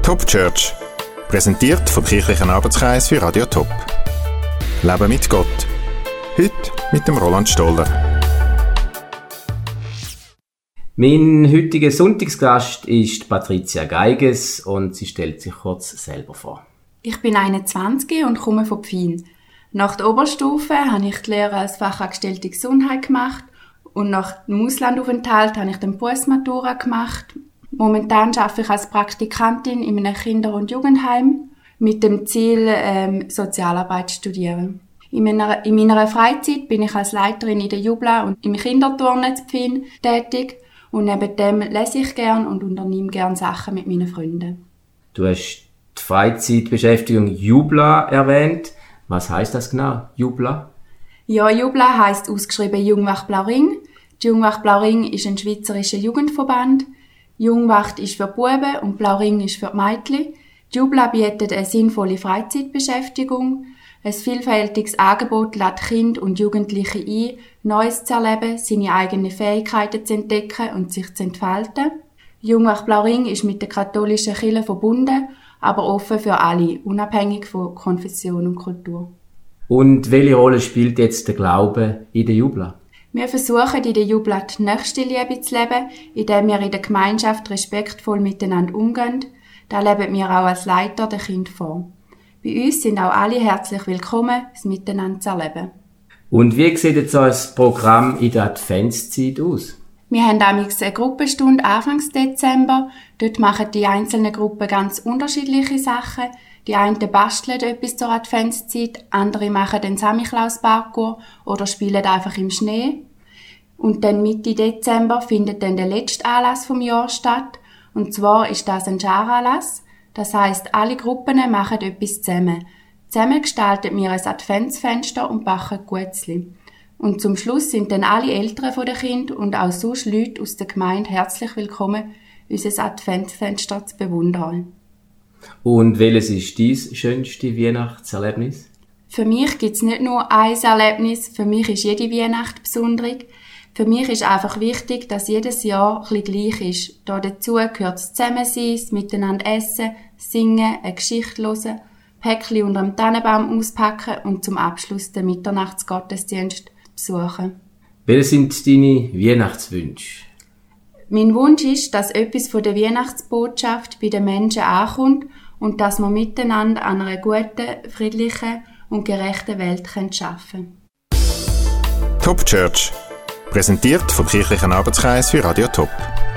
Top Church, präsentiert vom Kirchlichen Arbeitskreis für Radio Top. Leben mit Gott. Heute mit dem Roland Stoller. Mein heutiger Sonntagsgast ist Patricia Geiges und sie stellt sich kurz selber vor. Ich bin 21 und komme von Pfin. Nach der Oberstufe habe ich die Lehre als Fachangestellte Gesundheit gemacht und nach dem Auslandaufenthalt habe ich den Berufsmatura gemacht. Momentan arbeite ich als Praktikantin in einem Kinder- und Jugendheim mit dem Ziel, Sozialarbeit zu studieren. In meiner Freizeit bin ich als Leiterin in der Jubla und im Kinderturnen zu Pfin tätig und neben dem lese ich gern und unternehme gern Sachen mit meinen Freunden. Du hast die Freizeitbeschäftigung Jubla erwähnt. Was heisst das genau, Jubla? Ja, Jubla heisst ausgeschrieben Jungwacht Blauring. Die Jungwacht Blauring ist ein schweizerischer Jugendverband. Jungwacht ist für die Buben und Blauring ist für die Mädchen. Die Jubla bietet eine sinnvolle Freizeitbeschäftigung. Ein vielfältiges Angebot lädt Kinder und Jugendliche ein, Neues zu erleben, seine eigenen Fähigkeiten zu entdecken und sich zu entfalten. Jungwacht Blauring ist mit der katholischen Kirche verbunden, aber offen für alle, unabhängig von Konfession und Kultur. Und welche Rolle spielt jetzt der Glaube in der Jubla? Wir versuchen in der Jubla die nächste Liebe zu leben, indem wir in der Gemeinschaft respektvoll miteinander umgehen. Da leben wir auch als Leiter der Kinder vor. Bei uns sind auch alle herzlich willkommen, es miteinander zu erleben. Und wie sieht jetzt das Programm in der Adventszeit aus? Wir haben amigs eine Gruppenstunde Anfangs Dezember. Dort machen die einzelnen Gruppen ganz unterschiedliche Sachen. Die einen basteln etwas zur Adventszeit, andere machen den Samichlaus-Parkour oder spielen einfach im Schnee. Und dann Mitte Dezember findet dann der letzte Anlass vom Jahr statt. Und zwar ist das ein Scharanlass. Das heisst, alle Gruppen machen etwas zusammen. Zusammen gestalten wir ein Adventsfenster und backen Guetzli. Und zum Schluss sind dann alle Eltern der Kinder und auch sonst Leute aus der Gemeinde herzlich willkommen, unser Adventsfenster zu bewundern. Und welches ist dein schönste Weihnachtserlebnis? Für mich gibt es nicht nur ein Erlebnis, für mich ist jede Weihnacht besonders. Für mich ist einfach wichtig, dass jedes Jahr ein bisschen gleich ist. Da dazu gehört das Zusammensein, das Miteinander essen, singen, eine Geschichte hören, Päckchen unter dem Tannenbaum auspacken und zum Abschluss den Mitternachtsgottesdienst besuchen. Welche sind deine Weihnachtswünsche? Mein Wunsch ist, dass etwas von der Weihnachtsbotschaft bei den Menschen ankommt und dass wir miteinander an einer guten, friedlichen und gerechten Welt schaffen können. Top Church, präsentiert vom Kirchlichen Arbeitskreis für Radio Top.